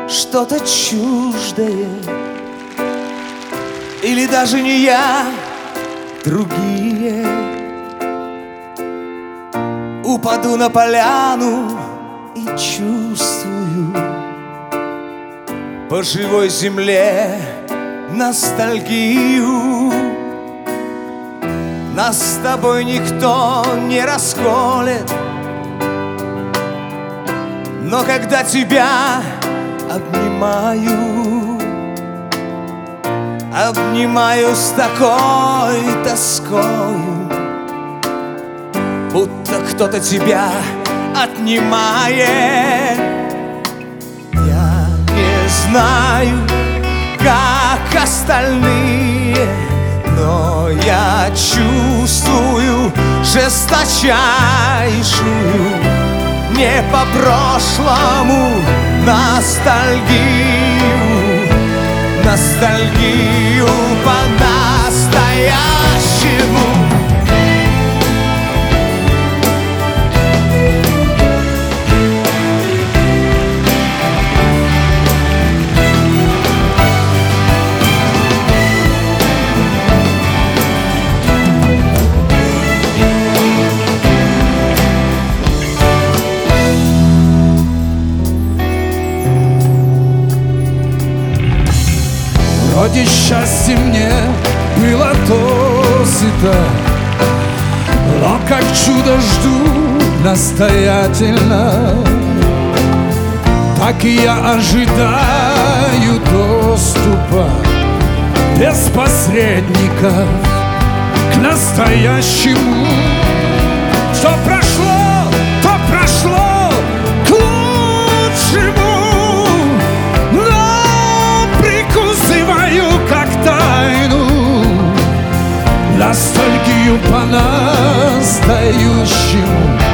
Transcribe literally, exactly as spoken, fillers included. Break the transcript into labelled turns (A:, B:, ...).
A: что-то чуждое. Или даже не я, другие. Упаду на поляну и чувствую по живой земле ностальгию. Нас с тобой никто не расколет, но когда тебя обнимаю, обнимаю с такой тоскою, будто кто-то тебя отнимает. Я не знаю, как остальные, но я чувствую жесточайшую не по прошлому ностальгию, ностальгию по-настоящему.
B: Вроде счастье мне было досыта, но как чудо жду настоятельно. Так и я ожидаю доступа без посредников к настоящему. Что прошло, то прошло к лучшему. Как тайну ностальгию по настоящему.